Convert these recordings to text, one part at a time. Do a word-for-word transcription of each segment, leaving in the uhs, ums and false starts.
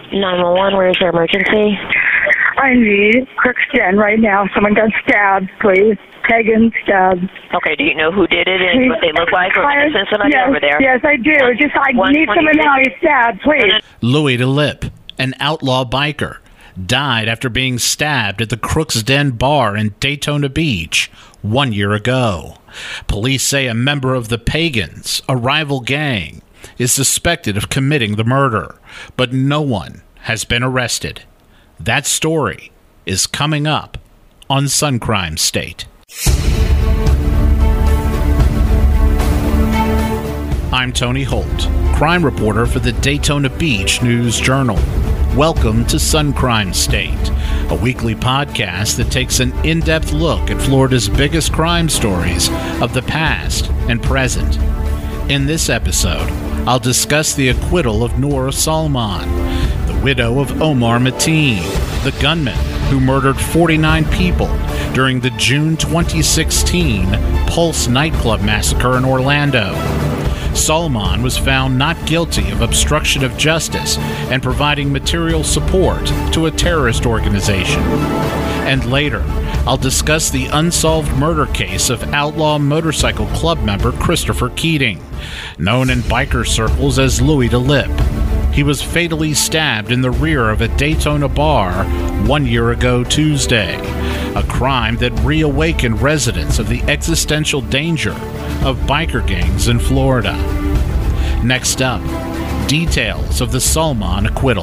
nine one one, where is your emergency? I need Crooks Den right now. Someone got stabbed, please. Pagan stabbed. Okay, do you know who did it and what they look like? Or can I send somebody yes, over there? Yes, I do. Just I need someone now. He's stabbed, please. Louis DeLip, an outlaw biker, died after being stabbed at the Crooks Den bar in Daytona Beach one year ago. Police say a member of the Pagans, a rival gang, is suspected of committing the murder, but no one has been arrested. That story is coming up on Sun Crime State. I'm Tony Holt, crime reporter for the Daytona Beach News Journal. Welcome to Sun Crime State, a weekly podcast that takes an in-depth look at Florida's biggest crime stories of the past and present. In this episode, I'll discuss the acquittal of Noor Salman, the widow of Omar Mateen, the gunman who murdered forty-nine people during the June twenty sixteen Pulse nightclub massacre in Orlando. Salman was found not guilty of obstruction of justice and providing material support to a terrorist organization. And later, I'll discuss the unsolved murder case of outlaw motorcycle club member Christopher Keating, known in biker circles as Louis DeLip. He was fatally stabbed in the rear of a Daytona bar one year ago Tuesday, a crime that reawakened residents of the existential danger of biker gangs in Florida. Next up, details of the Salman acquittal.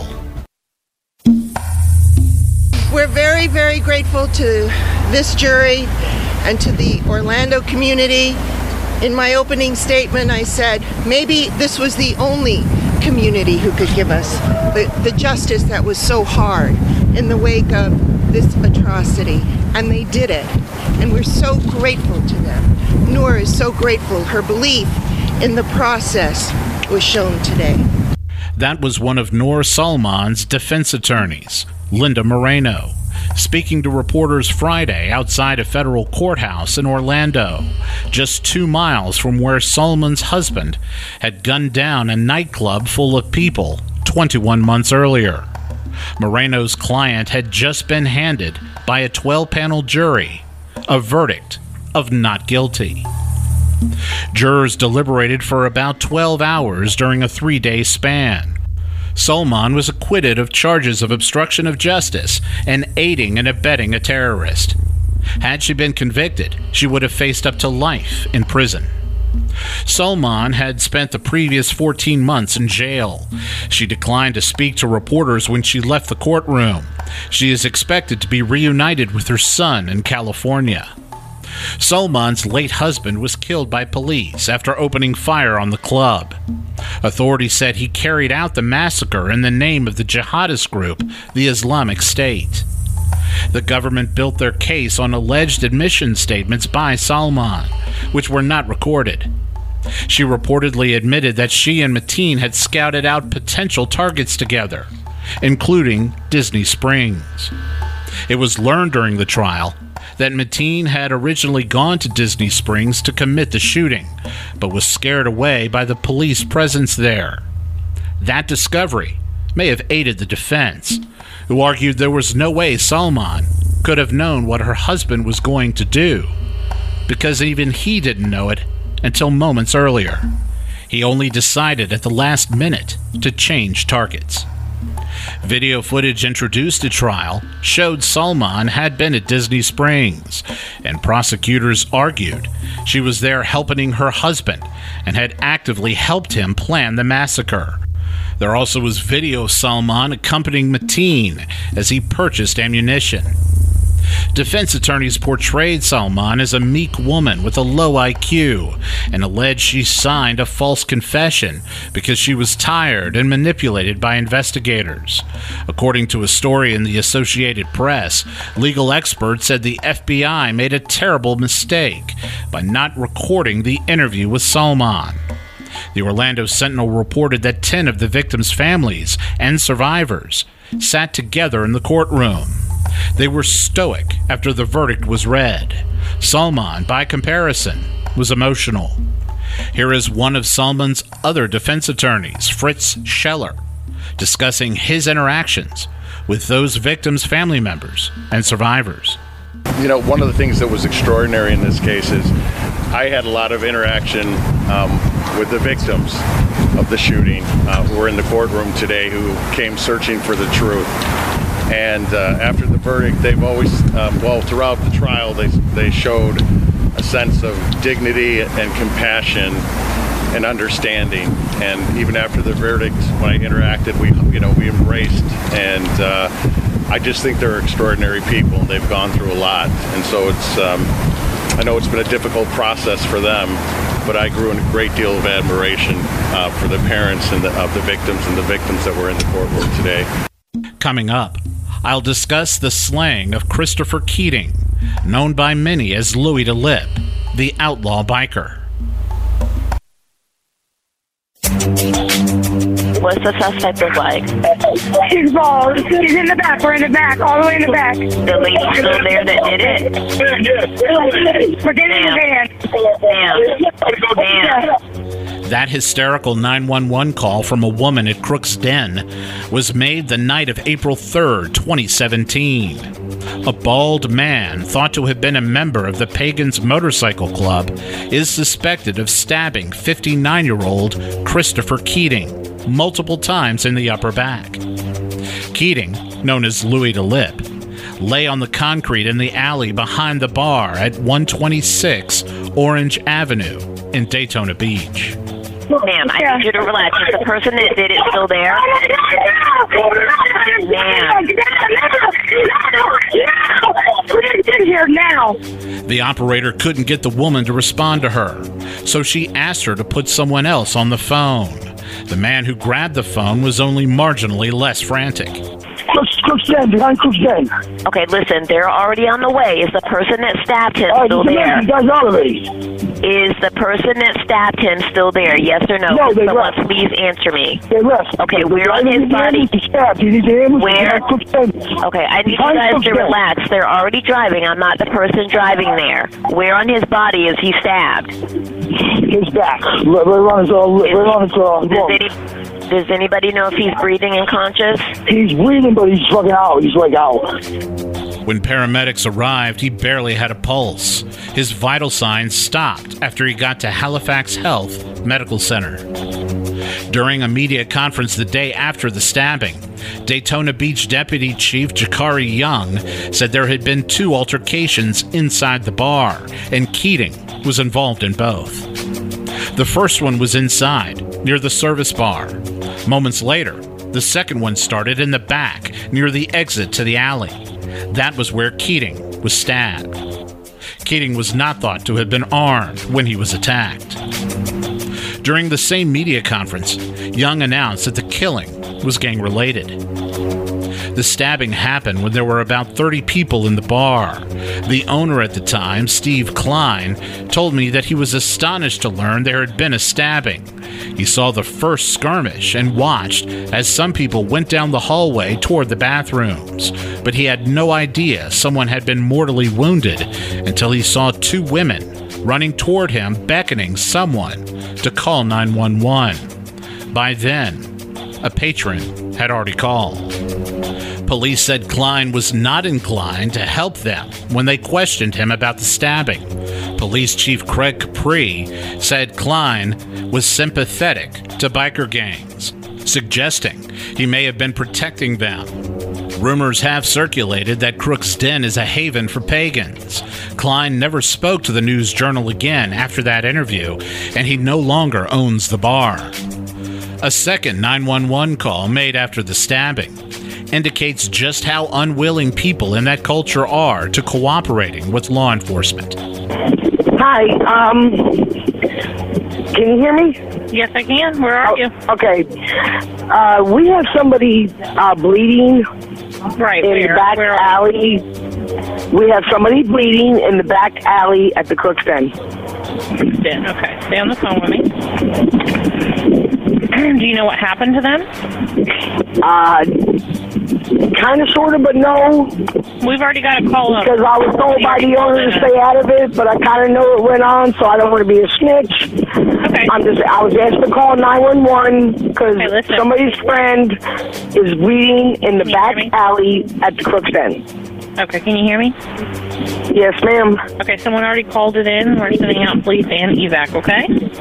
We're very, very grateful to this jury and to the Orlando community. In my opening statement, I said maybe this was the only community who could give us the, the justice that was so hard in the wake of this atrocity. And they did it. And we're so grateful to them. Noor is so grateful. Her belief in the process was shown today. That was one of Noor Salman's defense attorneys, Linda Moreno, speaking to reporters Friday outside a federal courthouse in Orlando, just two miles from where Salman's husband had gunned down a nightclub full of people twenty-one months earlier. Moreno's client had just been handed by a twelve-panel jury a verdict of not guilty. Jurors deliberated for about twelve hours during a three-day span. Salman was acquitted of charges of obstruction of justice and aiding and abetting a terrorist. Had she been convicted, she would have faced up to life in prison. Salman had spent the previous fourteen months in jail. She declined to speak to reporters when she left the courtroom. She is expected to be reunited with her son in California. Salman's late husband was killed by police after opening fire on the club. Authorities said he carried out the massacre in the name of the jihadist group, the Islamic State. The government built their case on alleged admission statements by Salman, which were not recorded. She reportedly admitted that she and Mateen had scouted out potential targets together, including Disney Springs. It was learned during the trial that Mateen had originally gone to Disney Springs to commit the shooting, but was scared away by the police presence there. That discovery may have aided the defense, who argued there was no way Salman could have known what her husband was going to do, because even he didn't know it until moments earlier. He only decided at the last minute to change targets. Video footage introduced at trial showed Salman had been at Disney Springs, and prosecutors argued she was there helping her husband and had actively helped him plan the massacre. There also was video of Salman accompanying Mateen as he purchased ammunition. Defense attorneys portrayed Salman as a meek woman with a low I Q and alleged she signed a false confession because she was tired and manipulated by investigators. According to a story in the Associated Press, legal experts said the F B I made a terrible mistake by not recording the interview with Salman. The Orlando Sentinel reported that ten of the victims' families and survivors sat together in the courtroom. They were stoic after the verdict was read. Salman, by comparison, was emotional. Here is one of Salman's other defense attorneys, Fritz Scheller. discussing his interactions with those victims' family members and survivors. You know, one of the things that was extraordinary in this case is I had a lot of interaction um, with the victims of the shooting uh, who were in the courtroom today, who came searching for the truth. And uh, after the verdict, they've always, um, well, throughout the trial, they they showed a sense of dignity and compassion and understanding. And even after the verdict, when I interacted, we, you know, we embraced. And uh, I just think they're extraordinary people. They've gone through a lot, and so it's. Um, I know it's been a difficult process for them, but I grew in a great deal of admiration uh, for the parents and the, of the victims and the victims that were in the courtroom today. Coming up, I'll discuss the slaying of Christopher Keating, known by many as Louis DeLip, the outlaw biker. What's the suspect look like? She's bald. She's in the back. We're in the back. All the way in the back. The lady still there that did it? We're getting in the van. Ma'am. Ma'am. That hysterical nine one one call from a woman at Crook's Den was made the night of April third, twenty seventeen. A bald man, thought to have been a member of the Pagans Motorcycle Club, is suspected of stabbing fifty-nine-year-old Christopher Keating multiple times in the upper back. Keating, known as Louis DeLip, lay on the concrete in the alley behind the bar at one twenty-six Orange Avenue in Daytona Beach. Ma'am, I need you to relax. Is the person that did it still there? Ma'am. Get here now. The operator couldn't get the woman to respond to her, so she asked her to put someone else on the phone. The man who grabbed the phone was only marginally less frantic. Crook's Den, behind Crook's Den. Okay, listen, they're already on the way. Is the person that stabbed him Oh, still you there? You guys are already. Is the person that stabbed him still there? Yes or no? No, they Someone left. please answer me. They left. Okay, The where guy on that his did the body? ambulance is stabbed. You need the ambulance Where? behind Crook's Den. Okay, I need Behind you guys Crook's to Den. relax. They're already driving. I'm not the person driving there. Where on his body is he stabbed? His back. Right on his, uh, right on his, uh, Does, lung. any, does anybody know if he's breathing and conscious? He's breathing, but he's fucking out. He's like out. When paramedics arrived, he barely had a pulse. His vital signs stopped after he got to Halifax Health Medical Center. During a media conference the day after the stabbing, Daytona Beach Deputy Chief Jakari Young said there had been two altercations inside the bar, and Keating was involved in both. The first one was inside, near the service bar. Moments later, the second one started in the back, near the exit to the alley. That was where Keating was stabbed. Keating was not thought to have been armed when he was attacked. During the same media conference, Young announced that the killing was gang-related. The stabbing happened when there were about thirty people in the bar. The owner at the time, Steve Klein, told me that he was astonished to learn there had been a stabbing. He saw the first skirmish and watched as some people went down the hallway toward the bathrooms, but he had no idea someone had been mortally wounded until he saw two women running toward him, beckoning someone to call nine one one. By then, a patron had already called. Police said Klein was not inclined to help them when they questioned him about the stabbing. Police Chief Craig Capri said Klein was sympathetic to biker gangs, suggesting he may have been protecting them. Rumors have circulated that Crook's Den is a haven for pagans. Klein never spoke to the News Journal again after that interview, and he no longer owns the bar. A second nine one one call made after the stabbing indicates just how unwilling people in that culture are to cooperating with law enforcement. Hi, um, can you hear me? Yes, I can. Where are Oh, you? Okay. Uh, we have somebody uh, bleeding Right, in where? the back where are alley. We have somebody bleeding in the back alley at the Crook's Den. you? Den. Okay, stay on the phone with me. Do you know what happened to them? Uh, Kind of, sort of, but no. We've already got a call up. Because I was told by the owner to stay out of it, but I kind of know it went on, so I don't want to be a snitch. Okay. I'm just, I was asked to call nine one one because Hey, listen. somebody's friend is bleeding in the Can you back hear me? alley at the Crooks Den. Okay, can you hear me? Yes, ma'am. Okay, someone already called it in. We're sending out police and evac, okay?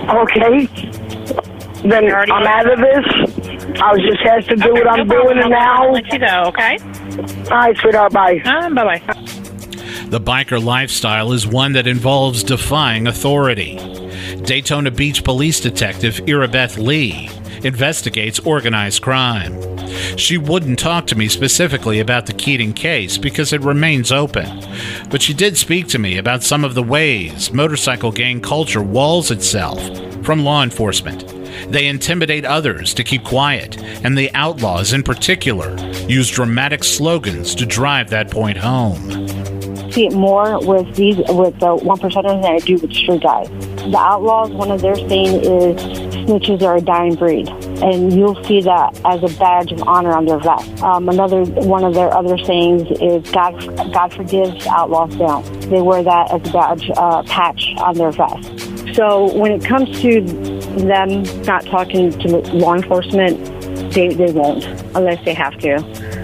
Okay. Then Already I'm on. out of this. I was just asked to do Okay, what I'm no problem. doing I'll now. let you go, okay? All right, sweetheart, bye. Um, bye-bye. The biker lifestyle is one that involves defying authority. Daytona Beach Police Detective Irabeth Lee investigates organized crime. She wouldn't talk to me specifically about the Keating case because it remains open, but she did speak to me about some of the ways motorcycle gang culture walls itself from law enforcement. They intimidate others to keep quiet, and the outlaws in particular use dramatic slogans to drive that point home. See it more with these with the one percenters than I do with street guys. The outlaws, one of their saying is snitches are a dying breed, and you'll see that as a badge of honor on their vest. Um, another one of their other sayings is God God forgives, outlaws don't. They wear that as a badge uh, patch on their vest. So when it comes to them not talking to law enforcement, they, they won't unless they have to.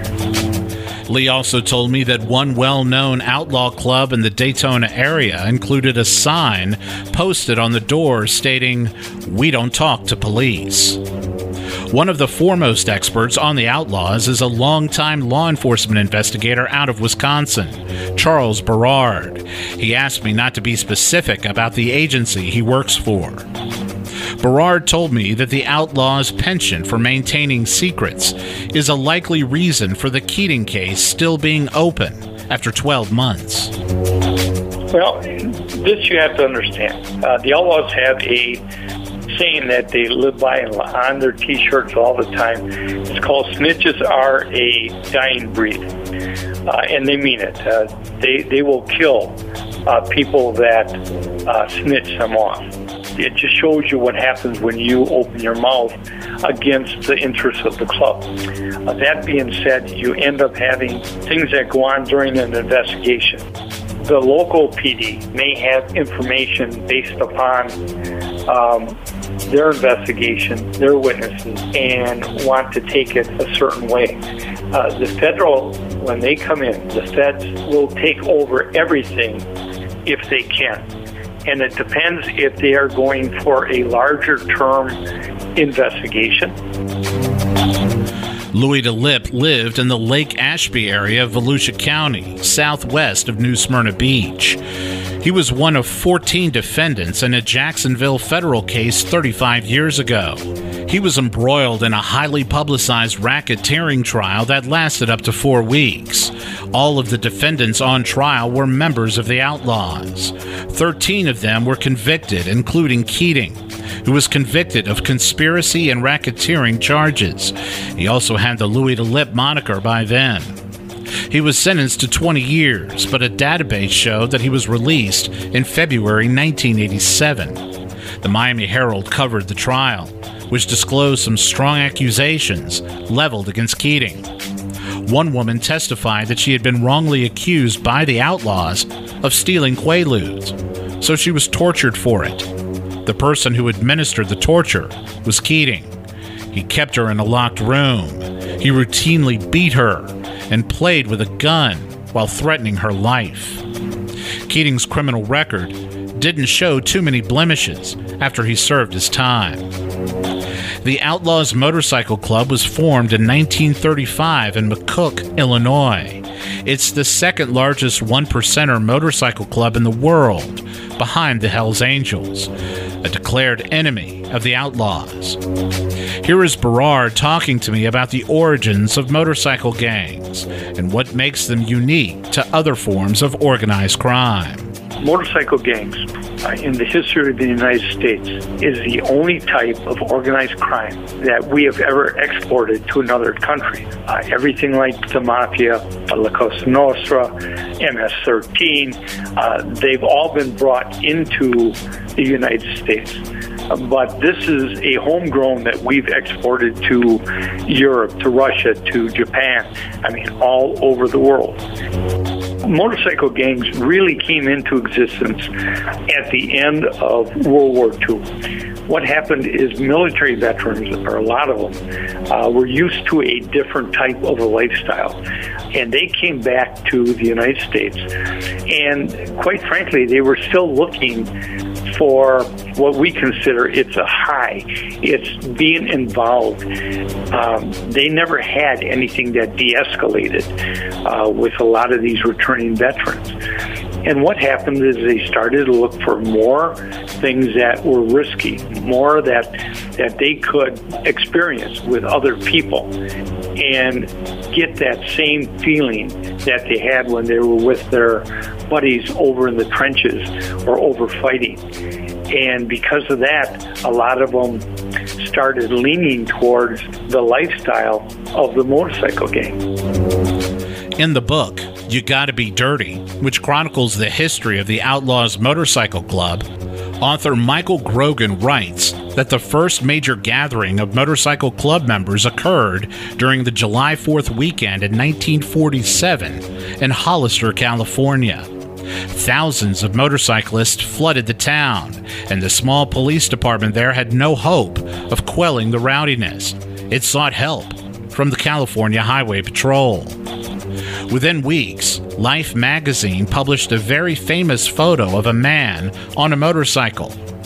Lee also told me that one well-known outlaw club in the Daytona area included a sign posted on the door stating, "We don't talk to police." One of the foremost experts on the outlaws is a longtime law enforcement investigator out of Wisconsin, Charles Berard. He asked me not to be specific about the agency he works for. Berard told me that the outlaws' penchant for maintaining secrets is a likely reason for the Keating case still being open after twelve months. Well, this you have to understand. Uh, the outlaws have a saying that they live by on their T-shirts all the time. It's called "Snitches are a dying breed," uh, and they mean it. Uh, they they will kill uh, people that uh, snitch them off. It just shows you what happens when you open your mouth against the interests of the club. Uh, that being said, you end up having things that go on during an investigation. The local P D may have information based upon um, their investigation, their witnesses, and want to take it a certain way. Uh, the federal, when they come in, the feds will take over everything if they can. And it depends if they are going for a larger term investigation. Louis DeLippe lived in the Lake Ashby area of Volusia County, southwest of New Smyrna Beach. He was one of fourteen defendants in a Jacksonville federal case thirty-five years ago. He was embroiled in a highly publicized racketeering trial that lasted up to four weeks. All of the defendants on trial were members of the Outlaws. Thirteen of them were convicted, including Keating, who was convicted of conspiracy and racketeering charges. He also had the Louis DeLippe moniker by then. He was sentenced to twenty years, but a database showed that he was released in February nineteen eighty-seven. The Miami Herald covered the trial, which disclosed some strong accusations leveled against Keating. One woman testified that she had been wrongly accused by the Outlaws of stealing Quaaludes, so she was tortured for it. The person who administered the torture was Keating. He kept her in a locked room. He routinely beat her and played with a gun while threatening her life. Keating's criminal record didn't show too many blemishes after he served his time. The Outlaws Motorcycle Club was formed in nineteen thirty-five in McCook, Illinois. It's the second largest one-percenter motorcycle club in the world, behind the Hells Angels, a declared enemy of the Outlaws. Here is Berard talking to me about the origins of motorcycle gangs and what makes them unique to other forms of organized crime. motorcycle gangs uh, in the history of the United States is the only type of organized crime that we have ever exported to another country. Uh, everything like the Mafia, uh, La Cosa Nostra, M S thirteen, uh, they've all been brought into the United States. Uh, but this is a homegrown that we've exported to Europe, to Russia, to Japan, I mean, all over the world. Motorcycle gangs really came into existence at the end of World War Two. What happened is military veterans, or a lot of them, uh, were used to a different type of a lifestyle. And they came back to the United States. And quite frankly, they were still looking for what we consider it's a high. It's being involved. Um, they never had anything that de-escalated uh, with a lot of these returning veterans. And what happened is they started to look for more things that were risky, more that that they could experience with other people and get that same feeling that they had when they were with their buddies over in the trenches or over fighting. And because of that, a lot of them started leaning towards the lifestyle of the motorcycle gang. In the book, You Gotta Be Dirty, which chronicles the history of the Outlaws Motorcycle Club, author Michael Grogan writes that the first major gathering of motorcycle club members occurred during the July fourth weekend in nineteen forty-seven in Hollister, California. Thousands of motorcyclists flooded the town, and the small police department there had no hope of quelling the rowdiness. It sought help from the California Highway Patrol. Within weeks, Life magazine published a very famous photo of a man on a motorcycle.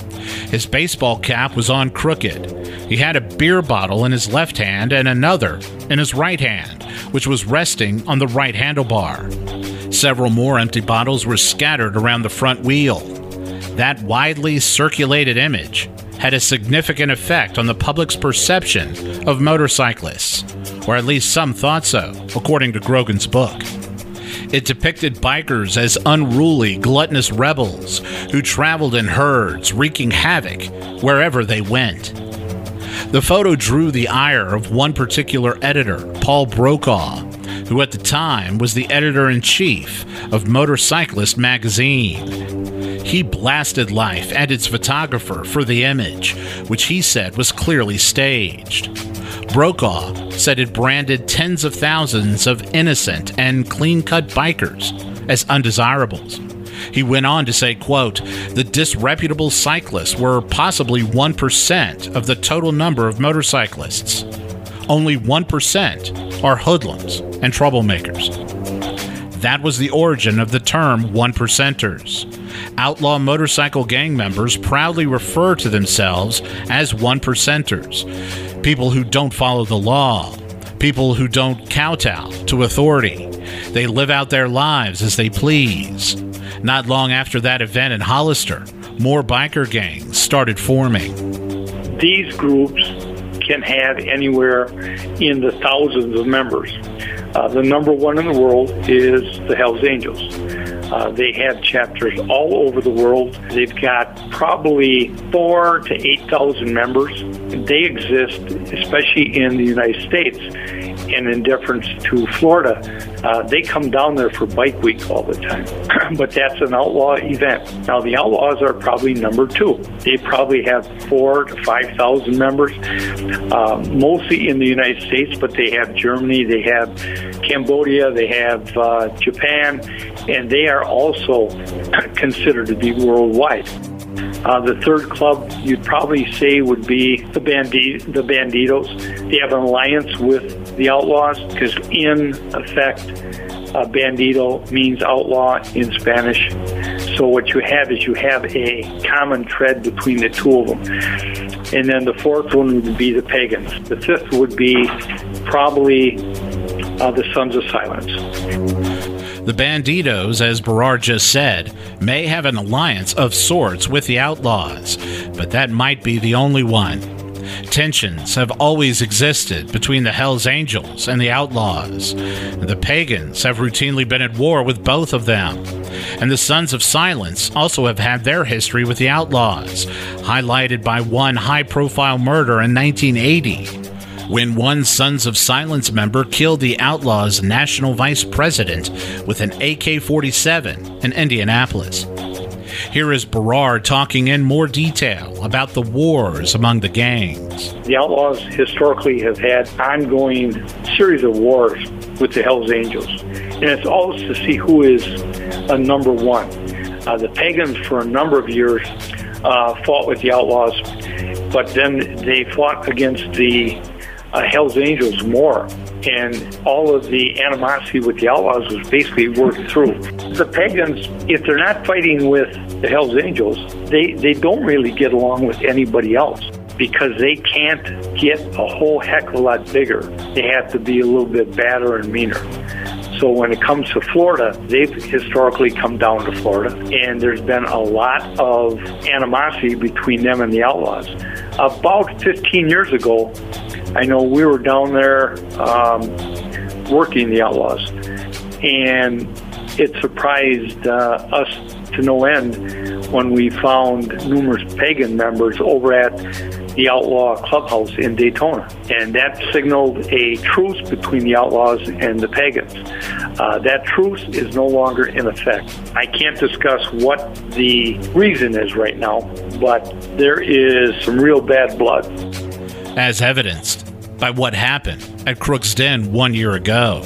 His baseball cap was on crooked. He had a beer bottle in his left hand and another in his right hand, which was resting on the right handlebar. Several more empty bottles were scattered around the front wheel. That widely circulated image had a significant effect on the public's perception of motorcyclists, or at least some thought so, according to Grogan's book. It depicted bikers as unruly, gluttonous rebels who traveled in herds, wreaking havoc wherever they went. The photo drew the ire of one particular editor, Paul Brokaw, who at the time was the editor-in-chief of Motorcyclist magazine. He blasted Life and its photographer for the image, which he said was clearly staged. Brokaw said it branded tens of thousands of innocent and clean-cut bikers as undesirables. He went on to say, quote, "The disreputable cyclists were possibly one percent of the total number of motorcyclists. Only one percent are hoodlums and troublemakers." That was the origin of the term one percenters. Outlaw motorcycle gang members proudly refer to themselves as one percenters, people who don't follow the law, people who don't kowtow to authority. They live out their lives as they please. Not long after that event in Hollister, more biker gangs started forming. These groups can have anywhere in the thousands of members. Uh, the number one in the world is the Hells Angels. Uh, they have chapters all over the world. They've got probably four to eight thousand members. They exist, especially in the United States, and in deference to Florida, uh, they come down there for Bike Week all the time. But that's an outlaw event. Now the Outlaws are probably number two. They probably have four to five thousand members, uh, mostly in the United States, but they have Germany, they have Cambodia, they have uh, Japan, and they are also considered to be worldwide. Uh, the third club you'd probably say would be the Bandi- the Bandidos. They have an alliance with the Outlaws because, in effect, uh, Bandito means outlaw in Spanish. So what you have is you have a common thread between the two of them. And then the fourth one would be the Pagans. The fifth would be probably uh, the Sons of Silence. The Bandidos, as Berard just said, may have an alliance of sorts with the Outlaws, but that might be the only one. Tensions have always existed between the Hells Angels and the Outlaws. The Pagans have routinely been at war with both of them. And the Sons of Silence also have had their history with the Outlaws, highlighted by one high-profile murder in nineteen eighty, when one Sons of Silence member killed the Outlaws' national vice president with an A K forty-seven in Indianapolis. Here is Berard talking in more detail about the wars among the gangs. The Outlaws historically have had ongoing series of wars with the Hells Angels, and it's always to see who is a number one. Uh, the Pagans, for a number of years, uh, fought with the Outlaws, but then they fought against the uh, Hells Angels more, and all of the animosity with the Outlaws was basically worked through. The Pagans, if they're not fighting with the Hells Angels, they, they don't really get along with anybody else because they can't get a whole heck of a lot bigger. They have to be a little bit badder and meaner. So when it comes to Florida, they've historically come down to Florida, and there's been a lot of animosity between them and the Outlaws. About fifteen years ago, I know we were down there um, working the Outlaws, and it surprised uh, us to no end when we found numerous pagan members over at the Outlaw Clubhouse in Daytona. And that signaled a truce between the Outlaws and the pagans. Uh, that truce is no longer in effect. I can't discuss what the reason is right now, but there is some real bad blood. As evidenced by what happened at Crook's Den one year ago.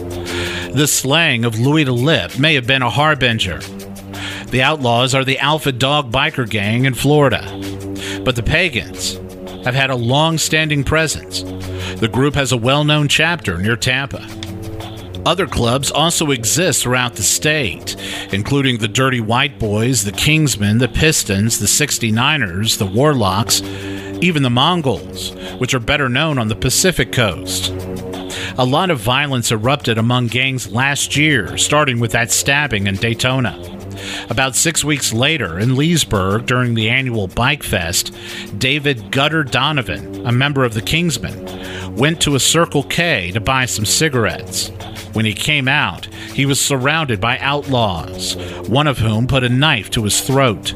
The slaying of Louis the Lip may have been a harbinger. The Outlaws are the alpha dog biker gang in Florida, but the Pagans have had a long-standing presence. The group has a well-known chapter near Tampa. Other clubs also exist throughout the state, including the Dirty White Boys, the Kingsmen, the Pistons, the sixty-niners, the Warlocks, even the Mongols, which are better known on the Pacific Coast. A lot of violence erupted among gangs last year, starting with that stabbing in Daytona. About six weeks later, in Leesburg, during the annual Bike Fest, David Gutter Donovan, a member of the Kingsmen, went to a Circle K to buy some cigarettes. When he came out, he was surrounded by outlaws, one of whom put a knife to his throat.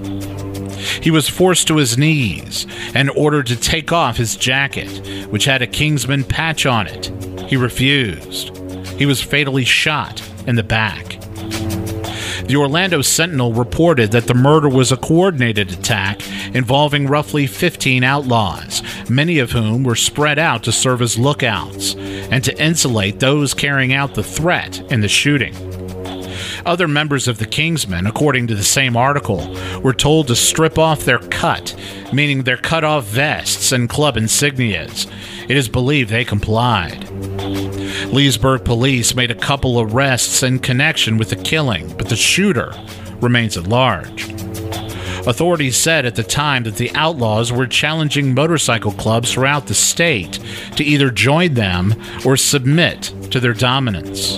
He was forced to his knees and ordered to take off his jacket, which had a Kingsman patch on it. He refused. He was fatally shot in the back. The Orlando Sentinel reported that the murder was a coordinated attack involving roughly fifteen outlaws, many of whom were spread out to serve as lookouts and to insulate those carrying out the threat in the shooting. Other members of the Kingsmen, according to the same article, were told to strip off their cut, meaning their cut-off vests and club insignias. It is believed they complied. Leesburg police made a couple arrests in connection with the killing, but the shooter remains at large. Authorities said at the time that the outlaws were challenging motorcycle clubs throughout the state to either join them or submit to their dominance.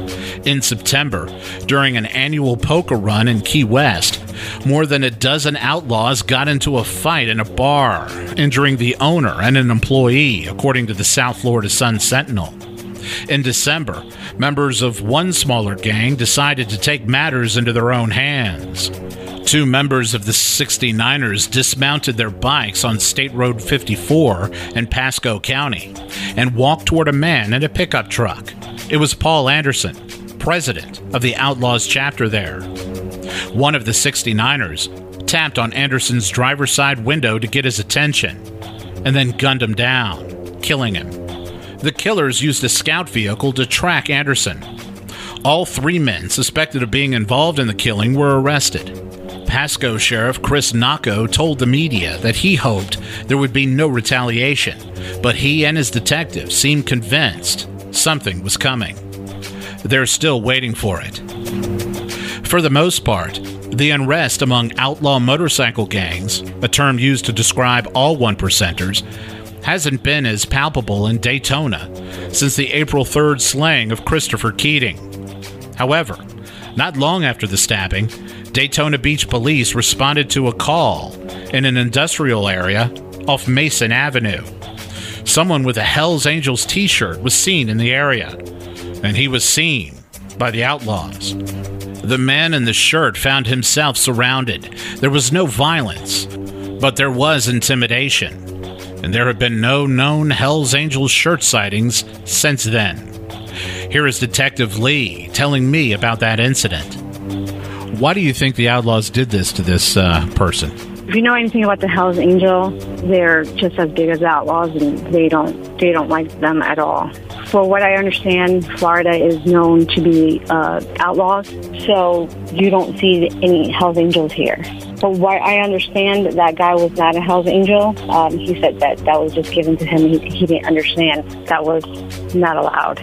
In September, during an annual poker run in Key West, more than a dozen outlaws got into a fight in a bar, injuring the owner and an employee, according to the South Florida Sun-Sentinel. In December, members of one smaller gang decided to take matters into their own hands. Two members of the sixty-niners dismounted their bikes on State Road fifty-four in Pasco County and walked toward a man in a pickup truck. It was Paul Anderson, president of the Outlaws chapter there. One of the sixty-niners tapped on Anderson's driver's side window to get his attention and then gunned him down, killing him. The killers used a scout vehicle to track Anderson. All three men suspected of being involved in the killing were arrested. Pasco Sheriff Chris Nacco told the media that he hoped there would be no retaliation, but he and his detectives seemed convinced something was coming. They're still waiting for it. For the most part, the unrest among outlaw motorcycle gangs, a term used to describe all one-percenters, hasn't been as palpable in Daytona since the April third slaying of Christopher Keating. However, not long after the stabbing, Daytona Beach police responded to a call in an industrial area off Mason Avenue. Someone with a Hells Angels t-shirt was seen in the area, and he was seen by the outlaws. The man in the shirt found himself surrounded. There was no violence, but there was intimidation. And there have been no known Hells Angels shirt sightings since then. Here is Detective Lee telling me about that incident. Why do you think the Outlaws did this to this uh, person? If you know anything about the Hells Angel, they're just as big as the Outlaws, and they don't they don't like them at all. For what I understand, Florida is known to be uh, outlaws, so you don't see any Hells Angels here. But what I understand, that guy was not a Hells Angel. Um, he said that that was just given to him. He, he didn't understand that was not allowed.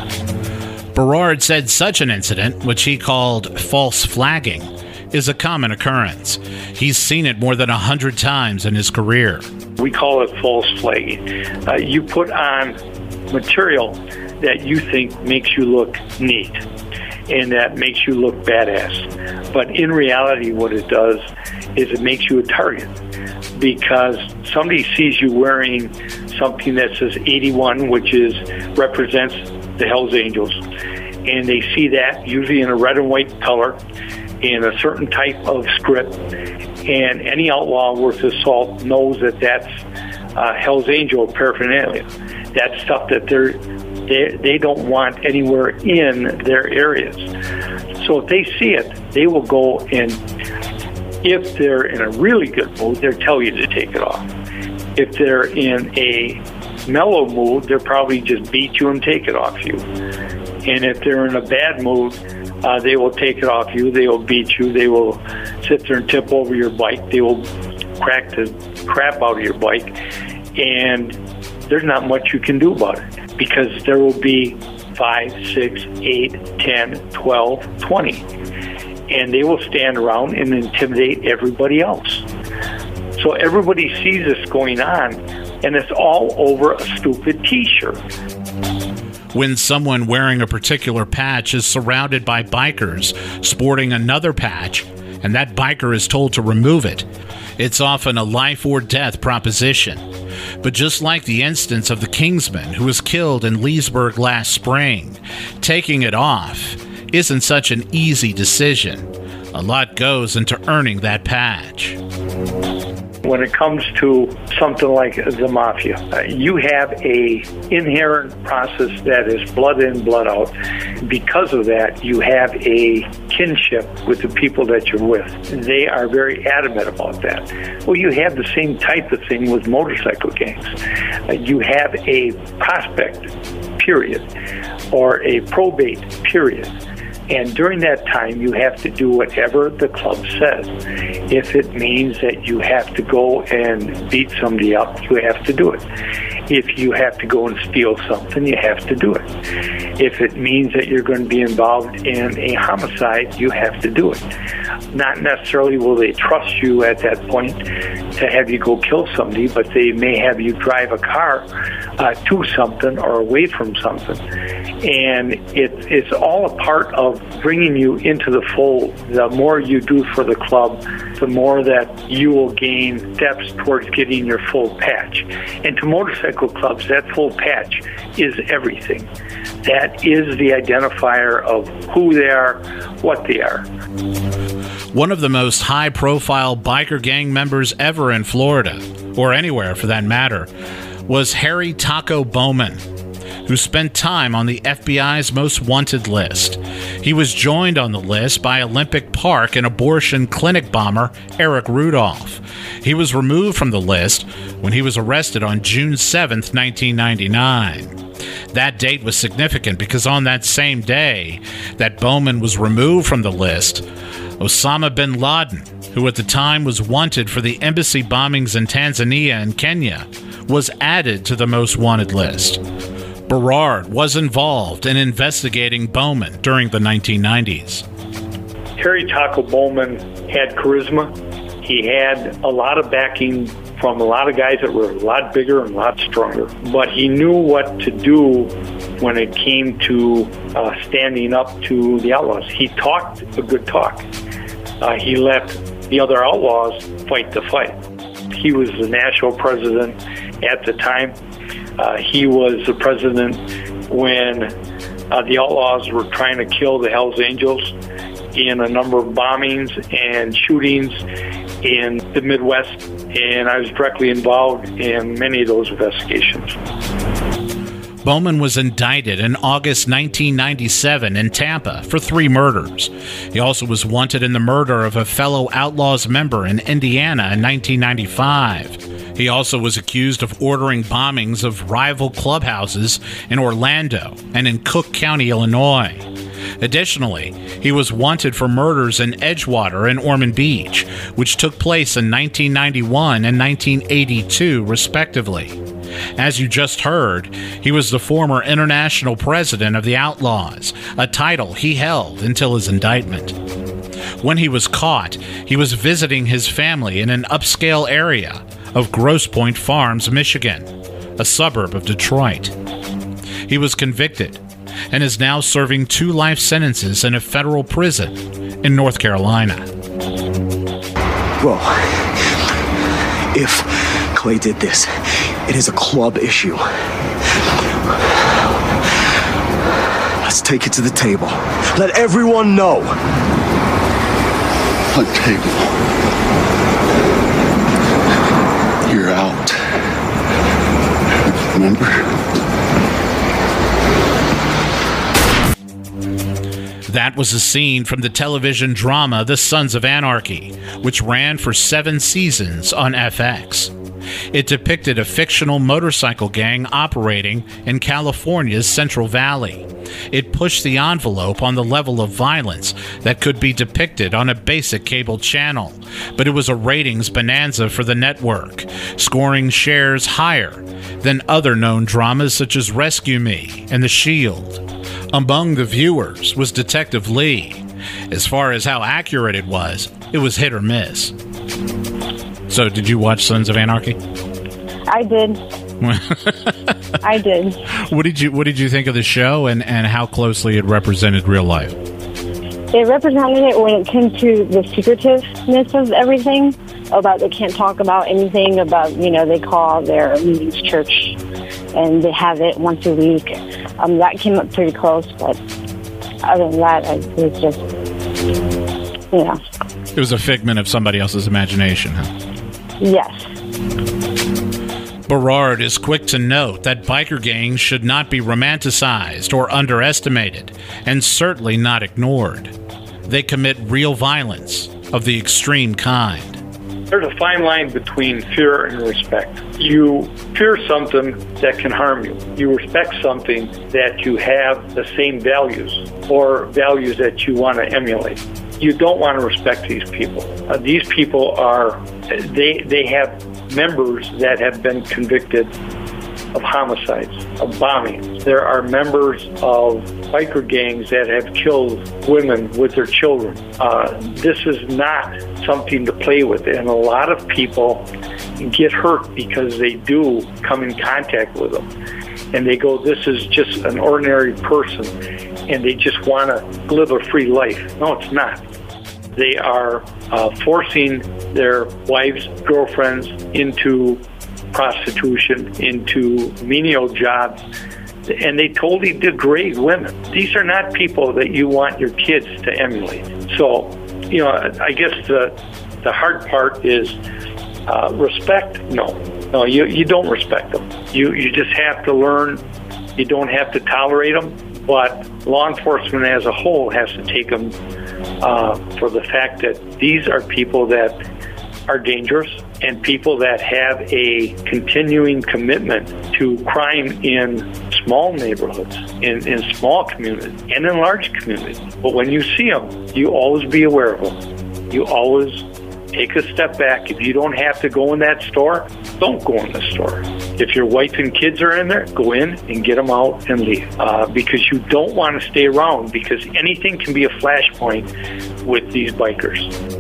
Berard said such an incident, which he called false flagging, is a common occurrence. He's seen it more than a hundred times in his career. We call it false flagging. Uh, you put on material that you think makes you look neat and that makes you look badass. But in reality, what it does is it makes you a target, because somebody sees you wearing something that says eighty-one, which is represents the Hells Angels, and they see that usually in a red and white color in a certain type of script, and any outlaw worth his salt knows that that's uh, Hells Angel paraphernalia. That's stuff that they're, they they don't want anywhere in their areas. So if they see it, they will go, and if they're in a really good mood, they'll tell you to take it off. If they're in a mellow mood, they'll probably just beat you and take it off you. And if they're in a bad mood, uh, they will take it off you, they will beat you, they will sit there and tip over your bike, they will crack the crap out of your bike, and there's not much you can do about it, because there will be five, six, eight, ten, twelve, twenty, and they will stand around and intimidate everybody else. So everybody sees this going on, and it's all over a stupid T-shirt. When someone wearing a particular patch is surrounded by bikers sporting another patch, and that biker is told to remove it, it's often a life or death proposition. But just like the instance of the Kingsman who was killed in Leesburg last spring, taking it off isn't such an easy decision. A lot goes into earning that patch. When it comes to something like the mafia, uh, you have a inherent process that is blood in, blood out. Because of that, you have a kinship with the people that you're with. They are very adamant about that. Well, you have the same type of thing with motorcycle gangs. Uh, you have a prospect period or a probate period. And during that time, you have to do whatever the club says. If it means that you have to go and beat somebody up, you have to do it. If you have to go and steal something, you have to do it. If it means that you're going to be involved in a homicide, you have to do it. Not necessarily will they trust you at that point to have you go kill somebody, but they may have you drive a car uh, to something or away from something. And it, it's all a part of bringing you into the fold. The more you do for the club, the more that you will gain steps towards getting your full patch. And to motorcycle clubs, that full patch is everything. That is the identifier of who they are, what they are. One of the most high-profile biker gang members ever in Florida, or anywhere for that matter, was Harry Taco Bowman, who spent time on the F B I's most wanted list. He was joined on the list by Olympic Park and abortion clinic bomber Eric Rudolph. He was removed from the list when he was arrested on June seventh, nineteen ninety-nine. That date was significant because on that same day that Bowman was removed from the list, Osama bin Laden, who at the time was wanted for the embassy bombings in Tanzania and Kenya, was added to the most wanted list. Berard was involved in investigating Bowman during the nineteen nineties. Harry Taco Bowman had charisma. He had a lot of backing from a lot of guys that were a lot bigger and a lot stronger. But he knew what to do when it came to uh, standing up to the outlaws. He talked a good talk. Uh, he let the other outlaws fight the fight. He was the national president at the time. Uh, he was the president when uh, the outlaws were trying to kill the Hells Angels, in a number of bombings and shootings in the Midwest, and I was directly involved in many of those investigations. Bowman was indicted in August nineteen ninety-seven in Tampa for three murders. He also was wanted in the murder of a fellow Outlaws member in Indiana in nineteen ninety-five. He also was accused of ordering bombings of rival clubhouses in Orlando and in Cook County, Illinois. Additionally, he was wanted for murders in Edgewater and Ormond Beach, which took place in nineteen ninety-one and nineteen eighty-two, respectively. As you just heard, he was the former international president of the Outlaws, a title he held until his indictment. When he was caught, he was visiting his family in an upscale area of Grosse Pointe Farms, Michigan, a suburb of Detroit. He was convicted and is now serving two life sentences in a federal prison in North Carolina. Well, if Clay did this, it is a club issue. Let's take it to the table. Let everyone know. What table? You're out. Remember? That was a scene from the television drama The Sons of Anarchy, which ran for seven seasons on F X. It depicted a fictional motorcycle gang operating in California's Central Valley. It pushed the envelope on the level of violence that could be depicted on a basic cable channel, but it was a ratings bonanza for the network, scoring shares higher than other known dramas such as Rescue Me and The Shield. Among the viewers was Detective Lee. As far as how accurate it was, it was hit or miss. So, did you watch Sons of Anarchy? I did. I did. What did you What did you think of the show, and, and how closely it represented real life? It represented it when it came to the secretiveness of everything. About they can't talk about anything about, you know, they call their meetings church, and they have it once a week. Um, that came up pretty close, but other than that, I, it was just, you know. It was a figment of somebody else's imagination, huh? Yes. Berard is quick to note that biker gangs should not be romanticized or underestimated, and certainly not ignored. They commit real violence of the extreme kind. There's a fine line between fear and respect. You fear something that can harm you. You respect something that you have the same values or values that you want to emulate. You don't want to respect these people. Uh, these people are, they they have members that have been convicted of homicides, of bombings. There are members of biker gangs that have killed women with their children. Uh, this is not something to play with, and a lot of people get hurt because they do come in contact with them. And they go, this is just an ordinary person, and they just want to live a free life. No, it's not. They are uh, forcing their wives, girlfriends into prostitution, into menial jobs, and they totally degrade women. These are not people that you want your kids to emulate. So, you know, I guess the the hard part is uh, respect. No, no, you you don't respect them. You you just have to learn. You don't have to tolerate them, but law enforcement as a whole has to take them uh, for the fact that these are people that are dangerous and people that have a continuing commitment to crime in small neighborhoods, in, in small communities, and in large communities. But when you see them, you always be aware of them. You always take a step back. If you don't have to go in that store, don't go in the store. If your wife and kids are in there, go in and get them out and leave. Uh, because you don't want to stay around, because anything can be a flashpoint with these bikers.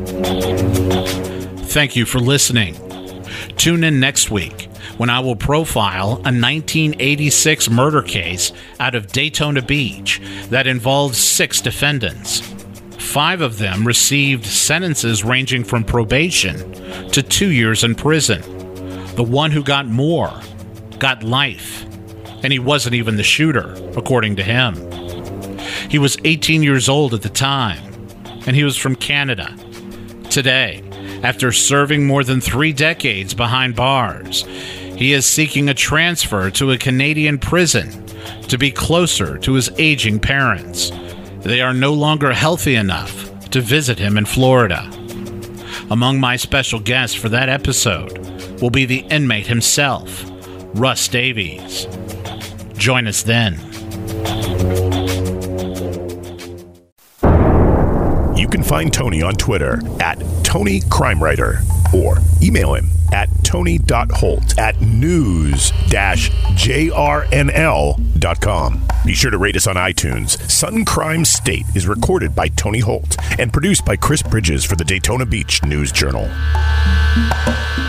Thank you for listening. Tune in next week when I will profile a nineteen eighty-six murder case out of Daytona Beach that involves six defendants. Five of them received sentences ranging from probation to two years in prison. The one who got more got life, and he wasn't even the shooter, according to him. He was eighteen years old at the time. and he was from Canada. Today, after serving more than three decades behind bars, he is seeking a transfer to a Canadian prison to be closer to his aging parents. They are no longer healthy enough to visit him in Florida. Among my special guests for that episode will be the inmate himself, Russ Davies. Join us then. You can find Tony on Twitter at Tony Crime Writer or email him at tony.holt at news dash j r n l dot com. Be sure to rate us on iTunes. Sun Crime State is recorded by Tony Holt and produced by Chris Bridges for the Daytona Beach News Journal.